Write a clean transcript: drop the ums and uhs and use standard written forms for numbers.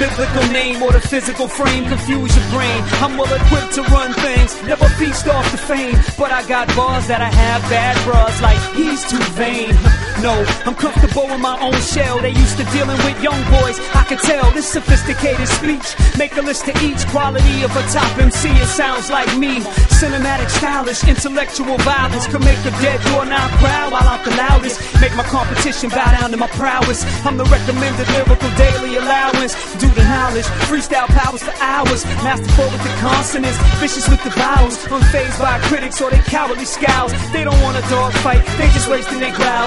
biblical name or the physical frame confuse your brain. I'm well equipped to run things, never feast off the fame, but I got bars that I have bad bras like he's too vain. No, I'm comfortable in my own shell. They used to dealing with young boys, I can tell this sophisticated speech. Make a list of each quality of a top MC. It sounds like me, cinematic, stylish, intellectual violence could make a dead doorknob crowd while I'm the loudest. Make my competition bow down to my prowess. I'm the recommended lyrical daily allowance. Do the knowledge, freestyle powers for hours. Masterful with the consonants, vicious with the vowels. Unfazed by critics or they cowardly scowls. They don't want a dog fight, they just wasting their growls.